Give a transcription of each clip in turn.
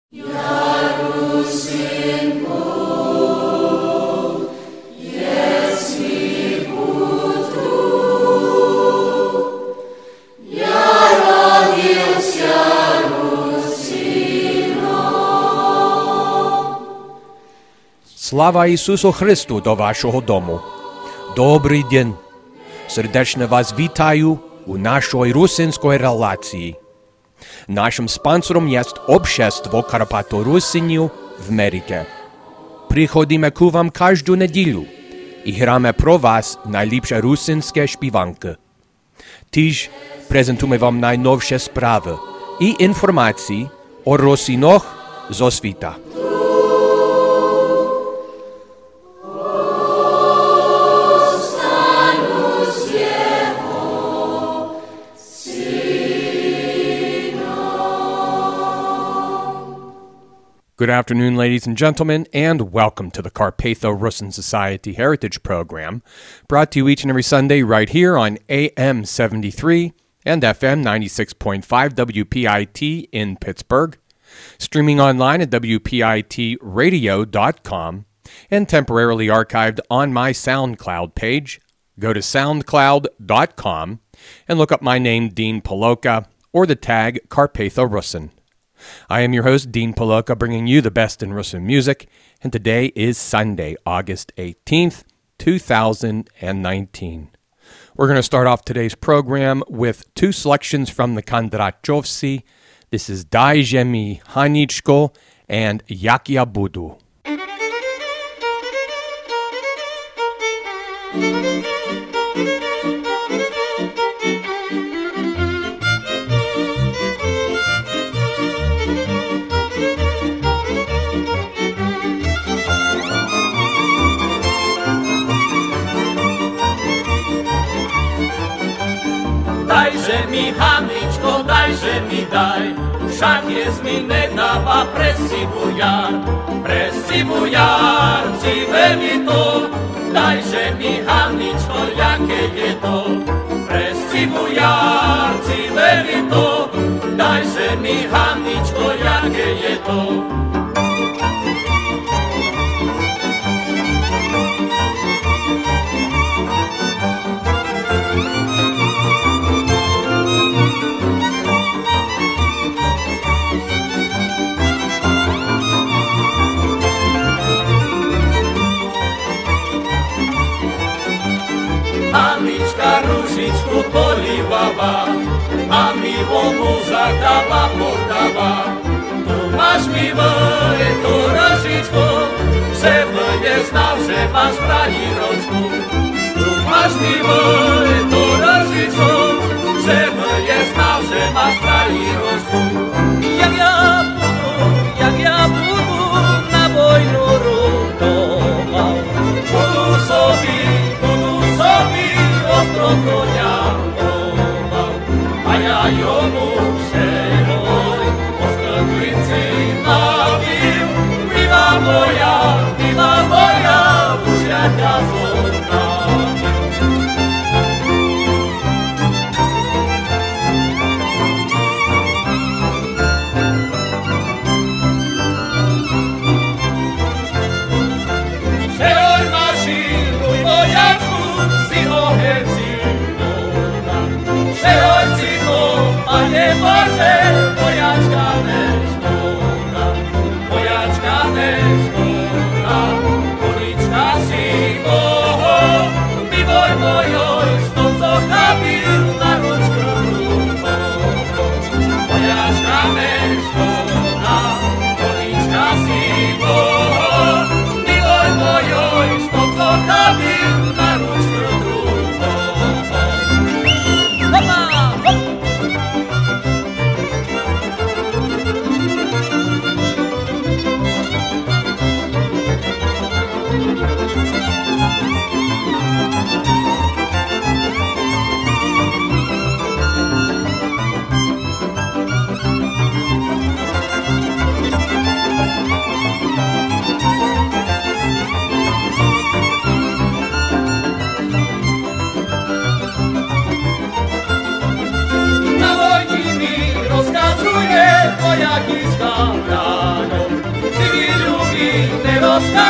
Слава Ісусу Христу до вашого дому. Добрий день. Сердечно вас вітаю у нашій русинській релації. Нашим спонсором є Общество Карпато-Русинів в Америці. Приходимо к вам кожну неділю і граємо про вас найліпші русинські співанки. Тож презентуємо вам найновші справи і інформації о русинах зо світа. Good afternoon, ladies and gentlemen, and welcome to the Carpatho-Russin Society Heritage Program, brought to you each and every Sunday right here on AM 73 and FM 96.5 WPIT in Pittsburgh, streaming online at WPITradio.com, and temporarily archived on my SoundCloud page. Go to soundcloud.com and look up my name, Dean Paloka, or the tag Carpatho-Russin. I am your host, Dean Paloka, bringing you the best in Russin music, and today is Sunday, August 18th, 2019. We're going to start off today's program with two selections from the Kondratyovsi. This is Dajże mi Haniczko and Jak ja budu. Dajże mi, Haniczko, dajże mi daj, však jest mi ne dáva presivujar, cive mi to, dajże mi, Haničko, jaké je to, presivujar, cive mi to, dajže mi, Haničko, jaké je to. Hanička ružičku polivava, a milomu zadáva podáva. Tu máš milé tú ružičku, že je znal, že máš brani ročku. Tu máš milé tú ružičku, že je znal, že máš brani ročku. Jak ja budu na vojnu rutoval, budu sobi ostro konia oval, a ja jomu všehoj ostro klinci navil. Mila moja, už ja ťa zoznám. Všehoj mašinu vojačku, si ohecí voda. Všehoj cicho, Pane Bože, vojačka než voda.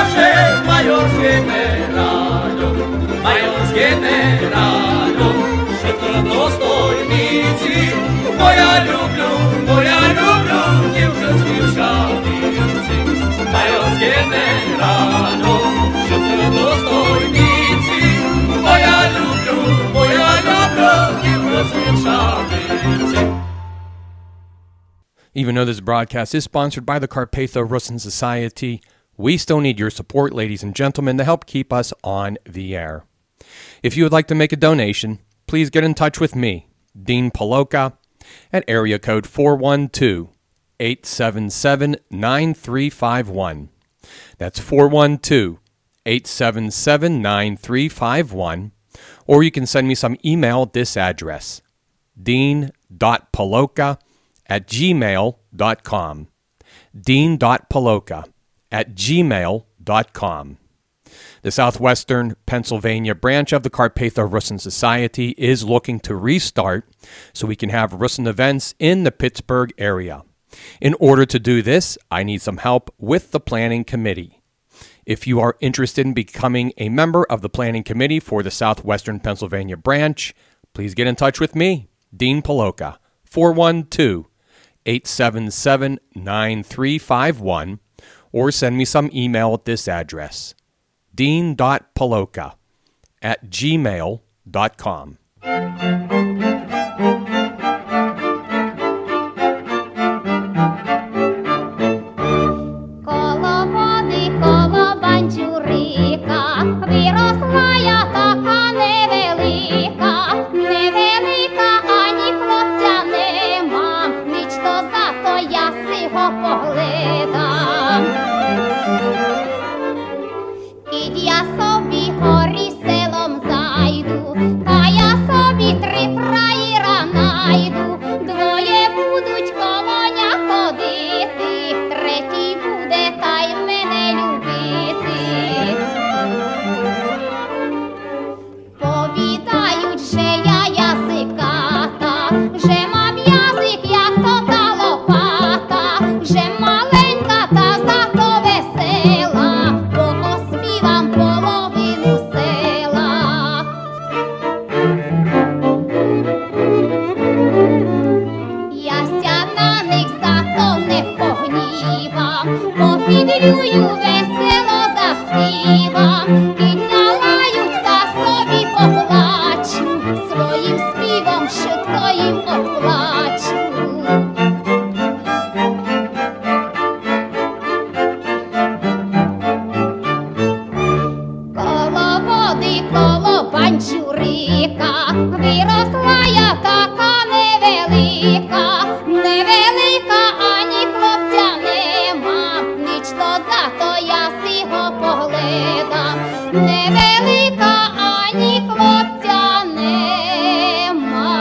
Bože, major s generálom, všetko dostojníci, moja ľubľu, divčenský šatíci. Major s generálom, všetko dostojníci, moja ľubľu, divčenský šatíci. Even though this broadcast is sponsored by the Carpatho Rusyn Society, we still need your support, ladies and gentlemen, to help keep us on the air. If you would like to make a donation, please get in touch with me, Dean Paloka, at area code 412-877-9351. That's 412-877-9351. Or you can send me some email at this address, dean.paloka@gmail.com. dean.paloka@gmail.com. The Southwestern Pennsylvania branch of the Carpatho Rusyn Society is looking to restart so we can have Rusyn events in the Pittsburgh area. In order to do this, I need some help with the planning committee. If you are interested in becoming a member of the planning committee for the Southwestern Pennsylvania branch, please get in touch with me, Dean Paloka, 412-877-9351, or send me some email at this address, dean.paloka@gmail.com. Виросла я така невелика, ані хлопця нема, нічто зато я сього погледам. Кid я собі горі селом зайду, та я собі 3 фраєра найду, 2 будуть колоня ходити, 3 буде та й мене любити. Повідають, що я язиката, вже мав язик, як то та лопата, вже маленька та зато весела, бо оспівам половину села. Я ся на них зато не погнівам, попідрюю весело заспівам, підналають та собі поплачу, своїм співом швидко їм оплачу. Коло води, коло панчурика, виросла я така невелика, ані хлопця нема, нічто зато я сього погледам. Невелика, ані хлопця нема,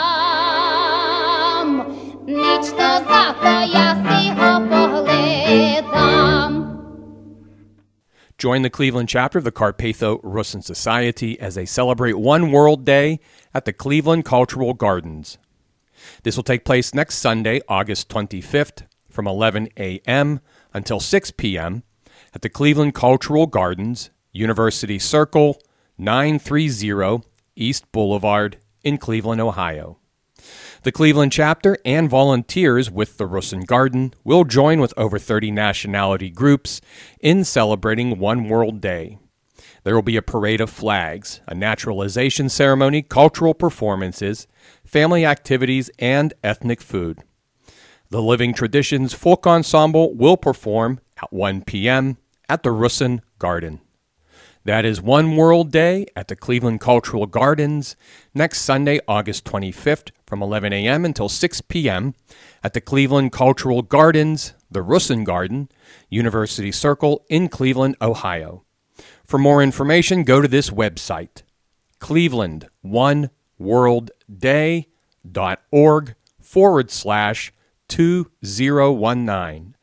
нічто зато я сього погледам. Join the Cleveland chapter of the Carpatho Rusyn Society as they celebrate One World Day at the Cleveland Cultural Gardens. This will take place next Sunday, August 25th, from 11 a.m. until 6 p.m. at the Cleveland Cultural Gardens, University Circle, 930 East Boulevard in Cleveland, Ohio. The Cleveland chapter and volunteers with the Rusyn Garden will join with over 30 nationality groups in celebrating One World Day. There will be a parade of flags, a naturalization ceremony, cultural performances, family activities, and ethnic food. The Living Traditions Folk Ensemble will perform at 1 p.m. at the Rusyn Garden. That is One World Day at the Cleveland Cultural Gardens next Sunday, August 25th from 11 a.m. until 6 p.m. at the Cleveland Cultural Gardens, the Rusyn Garden, University Circle in Cleveland, Ohio. For more information, go to this website, clevelandoneworld.org/2019.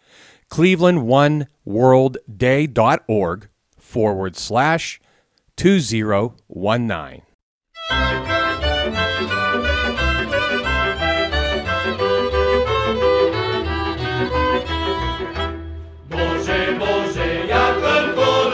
clevelandoneworld.org/2019. Boże, jak tylko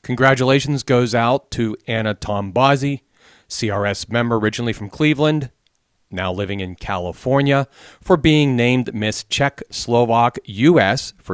Congratulations goes out to Anna Tombazi, CRS member originally from Cleveland, now living in California, for being named Miss Czech-Slovak US for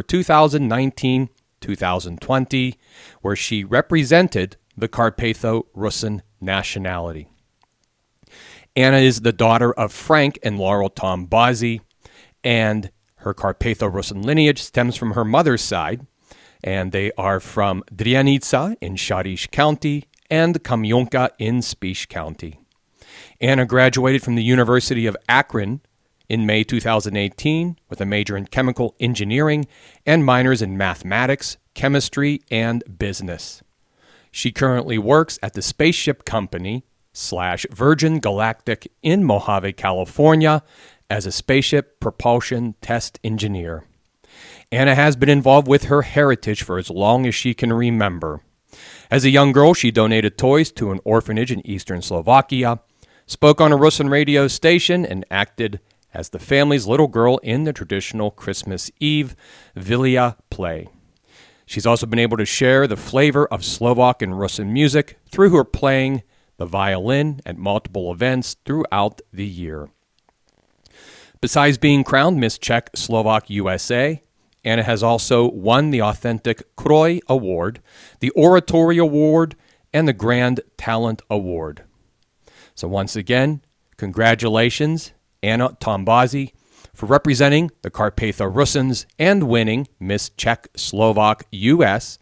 2019-2020, where she represented the Carpatho-Rusyn nationality. Anna is the daughter of Frank and Laurel Tombazi, and her Carpatho-Rusyn lineage stems from her mother's side, and they are from Drianica in Šariš County and Kamionka in Spiš County. Anna graduated from the University of Akron in May 2018 with a major in chemical engineering and minors in mathematics, chemistry, and business. She currently works at the Spaceship Company / Virgin Galactic in Mojave, California, as a spaceship propulsion test engineer. Anna has been involved with her heritage for as long as she can remember. As a young girl, she donated toys to an orphanage in eastern Slovakia, spoke on a Rusyn radio station, and acted as the family's little girl in the traditional Christmas Eve Vilia play. She's also been able to share the flavor of Slovak and Rusyn music through her playing the violin at multiple events throughout the year. Besides being crowned Miss Czech-Slovak USA, Anna has also won the Authentic Kroj Award, the Oratory Award, and the Grand Talent Award. So once again, congratulations, Anna Tombazi, for representing the Carpatho-Rusyns and winning Miss Czech-Slovak US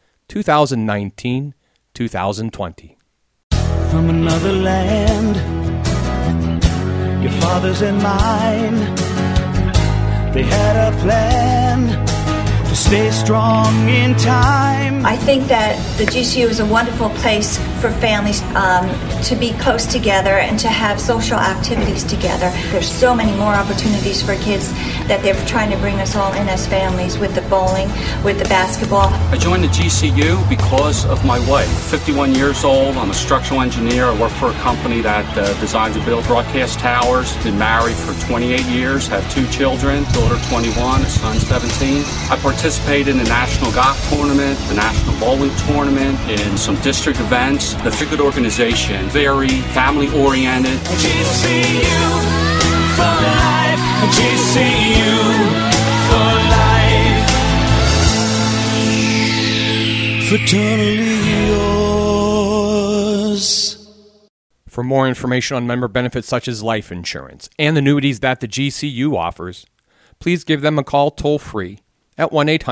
2019-2020. From another land, your father's and mine, they had a plan to stay strong in time. I think that the GCU is a wonderful place for families to be close together and to have social activities together. There's so many more opportunities for kids that they're trying to bring us all in as families, with the bowling, with the basketball. I joined the GCU because of my wife. 51 years old, I'm a structural engineer. I work for a company that designs and builds broadcast towers. Been married for 28 years, have 2 children, daughter 21, a son 17. I participated in the National Golf Tournament, the National Bowling Tournament, in some district events. The Figured organization, very family-oriented. GCU for life, GCU for life. Fraternally yours. For more information on member benefits such as life insurance and annuities that the GCU offers, please give them a call toll-free at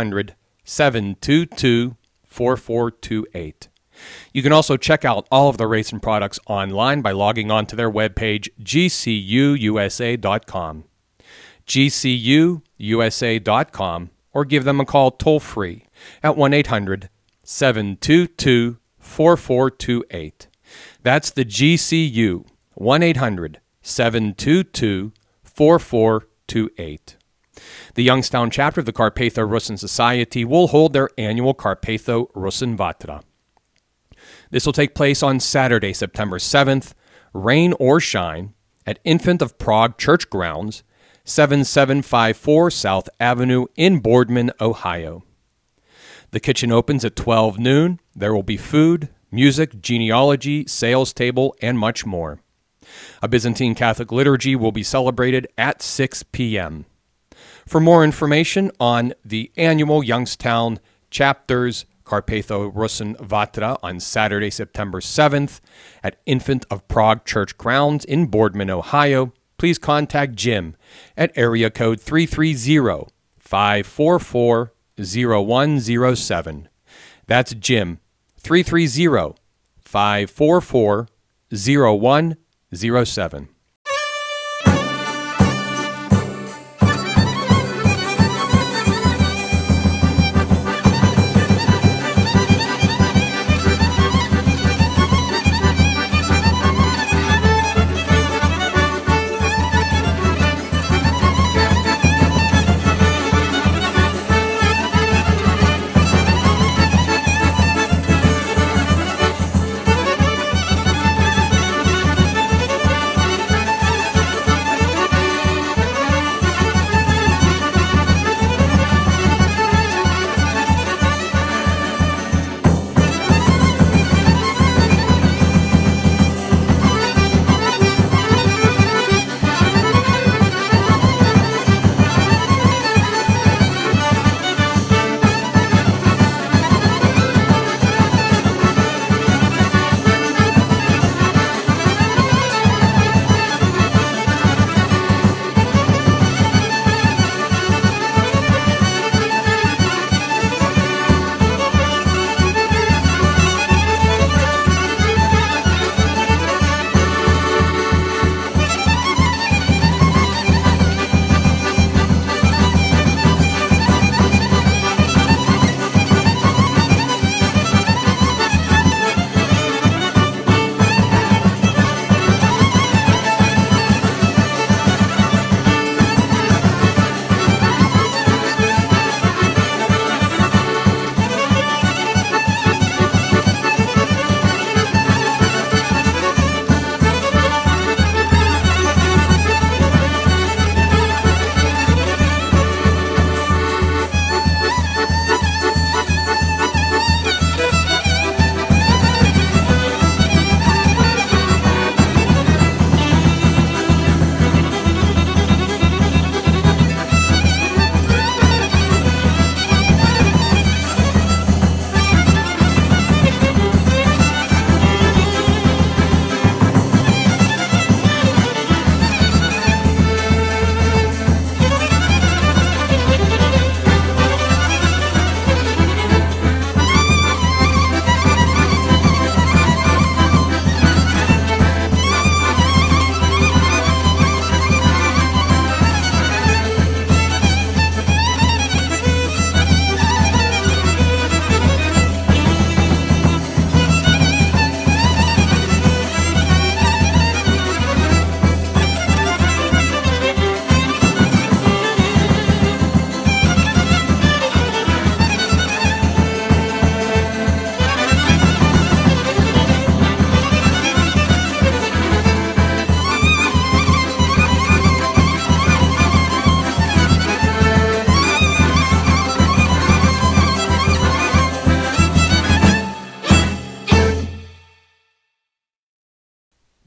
1-800-722-4428. You can also check out all of the rates and products online by logging on to their webpage, gcuusa.com. gcuusa.com, or give them a call toll-free at 1-800-722-4428. That's the GCU, 1-800-722-4428. The Youngstown chapter of the Carpatho-Rusyn Society will hold their annual Carpatho-Rusyn Vatra. This will take place on Saturday, September 7th, rain or shine, at Infant of Prague Church Grounds, 7754 South Avenue in Boardman, Ohio. The kitchen opens at 12 noon. There will be food, music, genealogy, sales table, and much more. A Byzantine Catholic liturgy will be celebrated at 6 p.m. For more information on the annual Youngstown chapter's Carpatho-Rusyn Vatra on Saturday, September 7th at Infant of Prague Church Grounds in Boardman, Ohio, please contact Jim at area code 330-544-0107. That's Jim, 330-544-0107.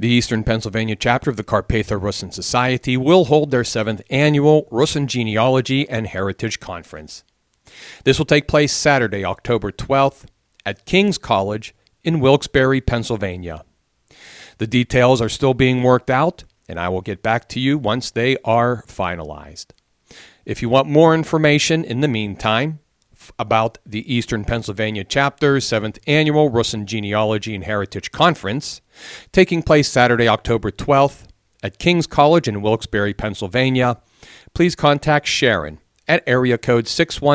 The Eastern Pennsylvania chapter of the Carpatho-Russin Society will hold their 7th annual Russin Genealogy and Heritage Conference. This will take place Saturday, October 12th at King's College in Wilkes-Barre, Pennsylvania. The details are still being worked out, and I will get back to you once they are finalized. If you want more information in the meantime about the Eastern Pennsylvania Chapter's 7th Annual Russin Genealogy and Heritage Conference, taking place Saturday, October 12th at King's College in Wilkes-Barre, Pennsylvania, please contact Sharon at area code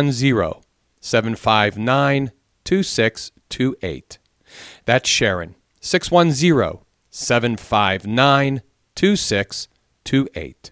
610-759-2628. That's Sharon, 610-759-2628.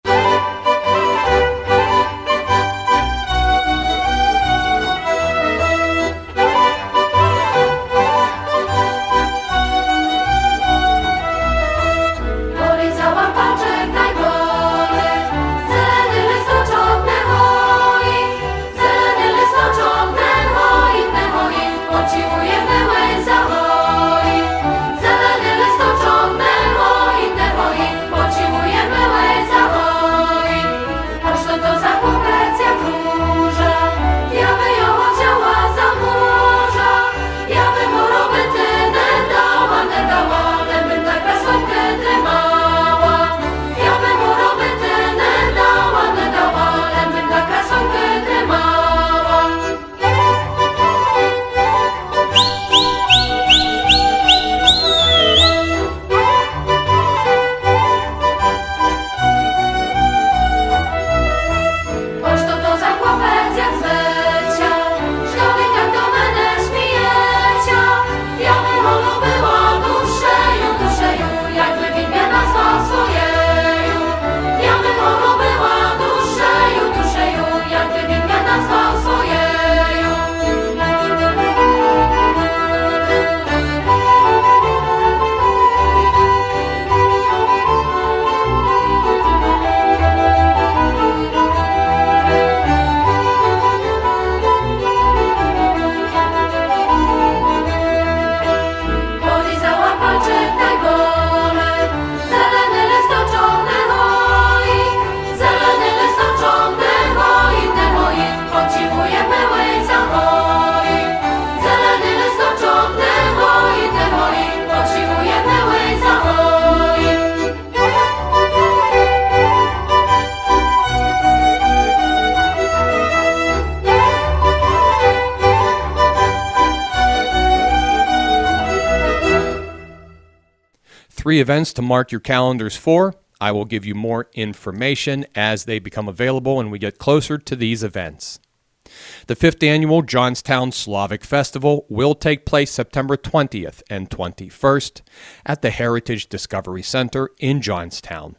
Three events to mark your calendars for. I will give you more information as they become available and we get closer to these events. The 5th Annual Johnstown Slavic Festival will take place September 20th and 21st at the Heritage Discovery Center in Johnstown.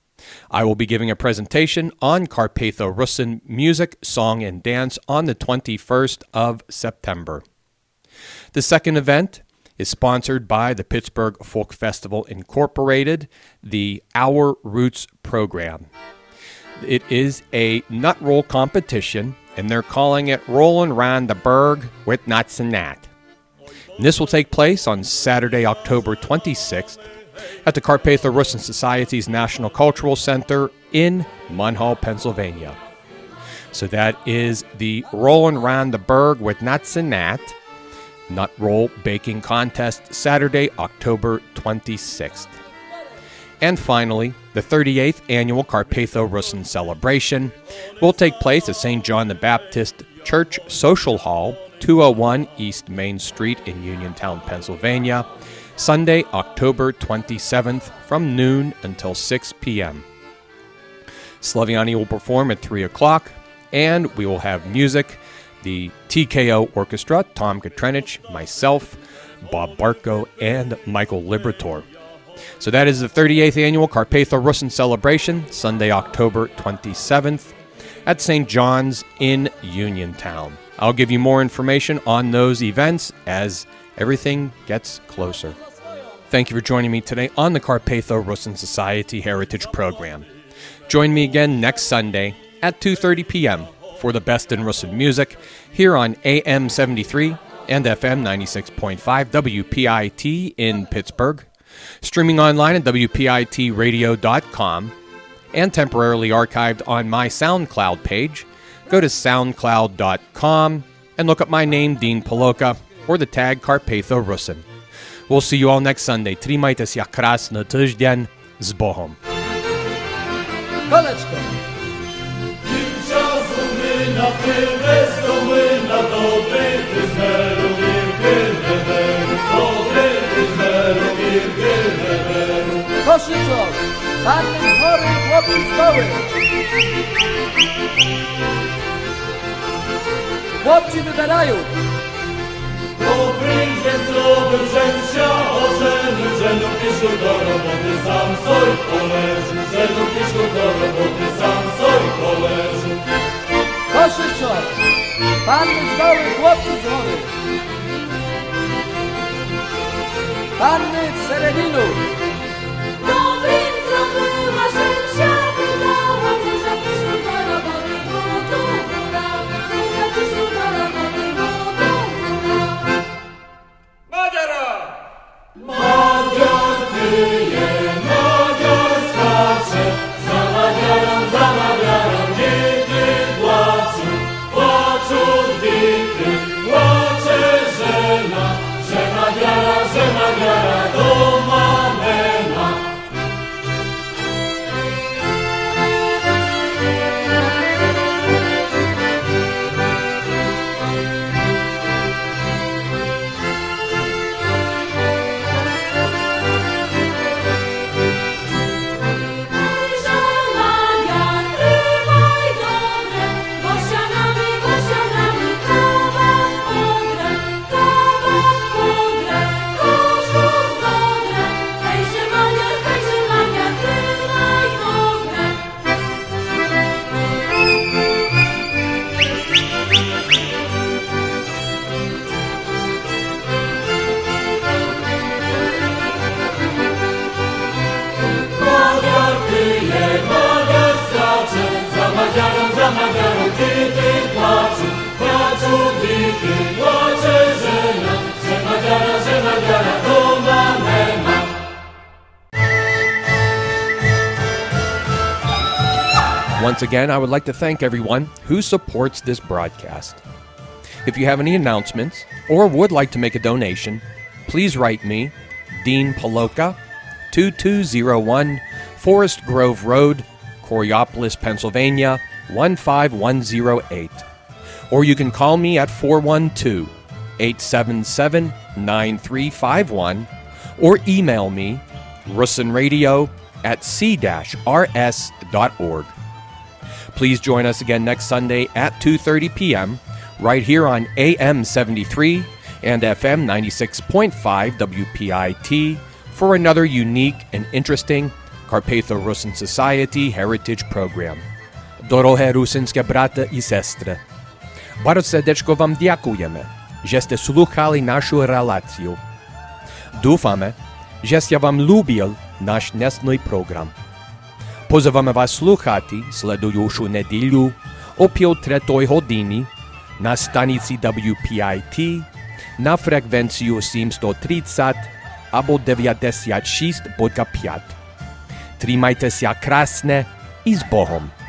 I will be giving a presentation on Carpatho-Russin music, song, and dance on the 21st of September. The second event is sponsored by the Pittsburgh Folk Festival Incorporated, the Our Roots program. It is a nut roll competition, and they're calling it Rollin' Round the Berg with Nuts and Nat. And this will take place on Saturday, October 26th at the Carpatho-Russin Society's National Cultural Center in Munhall, Pennsylvania. So that is the Rollin' Round the Berg with Nuts and Nat Nut Roll Baking Contest, Saturday, October 26th. And finally, the 38th Annual Carpatho-Russin Celebration will take place at St. John the Baptist Church Social Hall, 201 East Main Street in Uniontown, Pennsylvania, Sunday, October 27th from noon until 6 p.m. Slaviani will perform at 3 o'clock, and we will have music. The TKO Orchestra, Tom Katrenich, myself, Bob Barco, and Michael Liberator. So that is the 38th Annual Carpatho-Russin Celebration, Sunday, October 27th at St. John's in Uniontown. I'll give you more information on those events as everything gets closer. Thank you for joining me today on the Carpatho-Russin Society Heritage Program. Join me again next Sunday at 2:30 p.m. for the best in Russin music here on AM 73 and FM 96.5 WPIT in Pittsburgh, Streaming online at WPITradio.com and temporarily archived on my SoundCloud page. Go to soundcloud.com and look up my name, Dean Paloka, or the tag Carpatho Russin. We'll see you all next Sunday. Trzymajcie się krasny tydzień z Bohom. Koleczko! Koszyczok! Panny chory, chłopcy stoły! Chłopcy wybierają! Dobry dzień, zdrowy rzęsia, żenu piszą do roboty, sam soj poleży. Żenu piszą do roboty, sam soj poleży. Koszyczok! Panny z doły, chłopcy z hory! Panny z Sereninu! Dobrym zrobiła rzęsia, wydała, że piszą do roboty, bo dobra, że piszą do roboty, bo dobra. Madziara! Madziar pyje, Madziar skacze, za Madziarą, dzieci płaczą, płaczą dity, płacze żena, że Madziara doma mema. Za Madziarą, kiedy płaczą, płaczą bity, płacze żena, że Madziara doma mema. Once again, I would like to thank everyone who supports this broadcast. If you have any announcements or would like to make a donation, please write me, Dean Paloka, 2201 Forest Grove Road, Coriopolis, Pennsylvania, 15108. Or you can call me at 412-877-9351 or email me, russinradio@c-rs.org. Please join us again next Sunday at 2:30 p.m. right here on AM 73 and FM 96.5 WPIT for another unique and interesting Carpatho Russin Society Heritage Program. Dorohe rusinskie brata i sestry, bardzo serdecznie wam dziękujemy, żeście słuchali naszą relację. Dufamy, żeście wam lubił nasz następny program. Pozywamy was słuchać следующую неділю о 5:03 годині на станції WPIT на фреквенцію 730 або 96.5. Тримайтеся красне і з Богом!